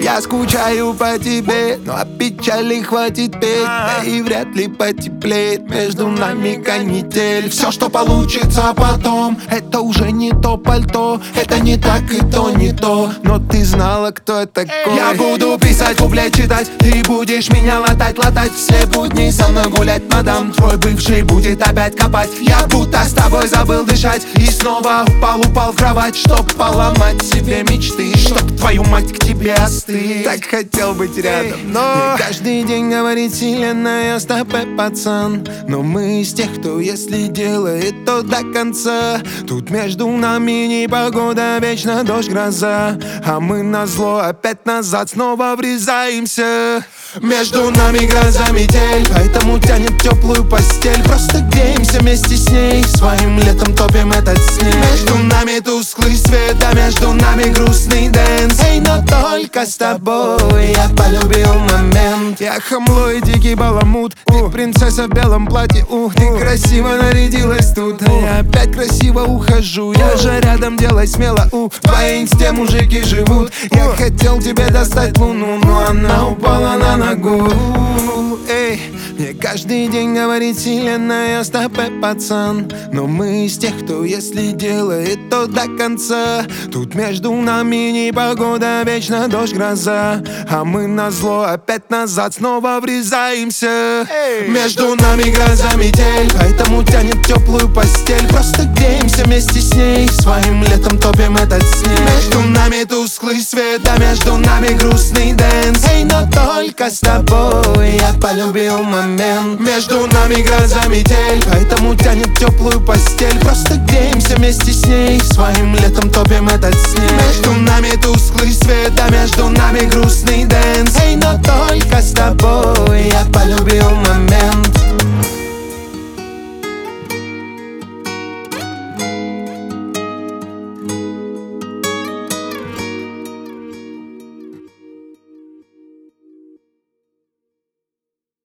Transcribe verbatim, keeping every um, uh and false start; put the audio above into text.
Я скучаю по тебе, но о печали хватит петь. Да и вряд ли потеплеет между нами канитель. Все, что получится потом, это уже не то пальто. Это не так и то не то, но ты знала, кто я такой. Я буду писать, куплет читать, ты будешь меня латать, латать. Все будни со мной гулять, мадам. Твой бывший будет опять копать. Я будто с тобой забыл дышать и снова упал, упал в кровать, чтоб поломать себе мечты, чтоб твою мать к тебе остыть. Так хотел быть рядом, но мне каждый день говорит вселенная: стопэ, пацан. Но мы из тех, кто если делает, то до конца. Тут между нами непогода, вечно дождь, гроза, а мы назло опять назад снова врезаемся. Между нами гроза, метель, поэтому тянет теплую постель. Просто греемся вместе с ней, своим летом топим этот снег. Между нами тусклый свет, а между нами грустный дэнс. Эй, но только с тобой я полюбил момент. Я хамло и дикий баламут, ты принцесса в белом платье. Ух, ты красиво нарядилась тут, а я опять красиво ухожу. Я же рядом, делай смело, у в твоей инсте мужики живут. Я хотел тебе достать луну, но она упала на ногу. Эй, мне каждый день говорит вселенная: стопэ, пацан. Но мы из тех, кто если делает, то до конца. Тут между нами непогода, вечно дождь, гроза, а мы назло опять назад снова врезаемся. Эй. Между нами гроза, метель, поэтому тянет теплую постель. Просто греемся вместе с ней, своим летом топим этот снег. Между нами тусклый свет, а между нами грустный дэнс. Эй, но только с тобой я полюбил момент. Между нами гроза, метель, поэтому тянет теплую постель. Просто греемся вместе с ней, своим летом топим этот снег. Между нами тусклый свет, а между нами грустный дэнс. Эй, но только с тобой я полюбил момент.